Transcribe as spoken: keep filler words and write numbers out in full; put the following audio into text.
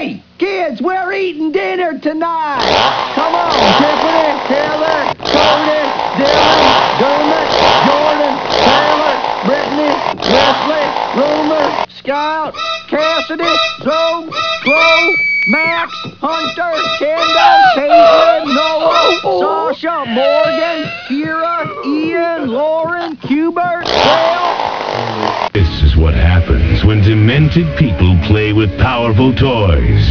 Hey, kids, we're eating dinner tonight. Come on, Tiffany, Taylor, Cody, Dylan, Dermot, Jordan, Taylor, Brittany, Wesley, Rumer, Scout, Cassidy, Zoe, Chloe, Max, Hunter, Kendall, Caitlin, Noah, Sasha, Morgan, Kira, Ian, Lauren, Hubert, Dale. This is what happens when demented people play with powerful toys.